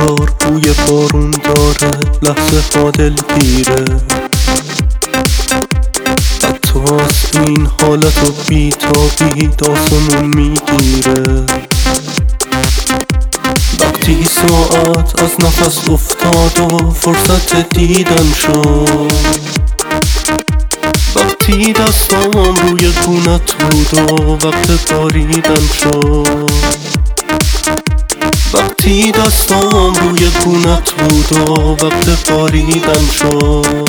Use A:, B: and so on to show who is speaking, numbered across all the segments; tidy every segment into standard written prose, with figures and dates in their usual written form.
A: انگار بوی بارون داره، لحظه ها دلگیره. حتی از این حالت و بیتابی داستمون میگیره. وقتی ساعت از نفس افتاد و فرصت دیدن شد، وقتی دستام روی گونت بود و وقت باریدن شد، وقتی دستام روی گونت بود و وقت باریدن شد.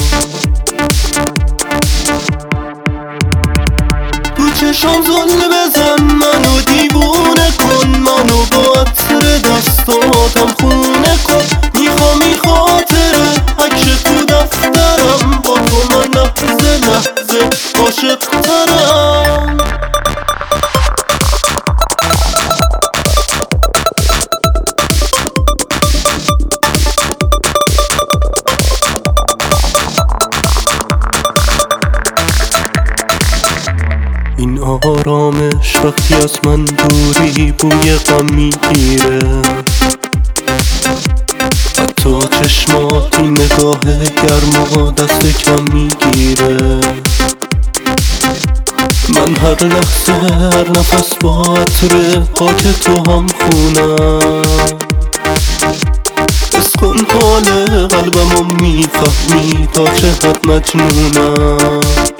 A: تو چشام زل بزن، منو دیوونه کن، منو با عطر دستاتم خونه کن. میخوام خاطره عکس تو دفترم، با تو من لحظه لحظه عاشق ترم. این آرامش وقتی از من دوری بوی غم میگیره. حتی چشمات این نگاه گرما دست کم میگیره. من هر لحظه هر نفس با عطر خاک تو هم خونم. حس کن حال قلبمو میفهمی تا چه حد مجنونم.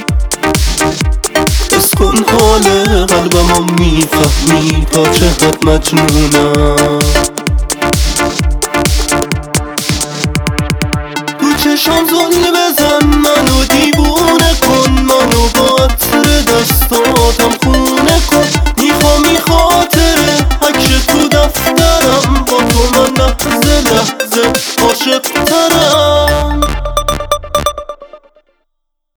A: حس کن حال قلبمو میفهمی تا چه حد مجنونم. تو چشام زل بزن، منو دیوونه کن، منو با عطر دستاتم خونه کن. میخوام خاطره عکس تو دفترم، با تو من لحظه لحظه عاشق ترم.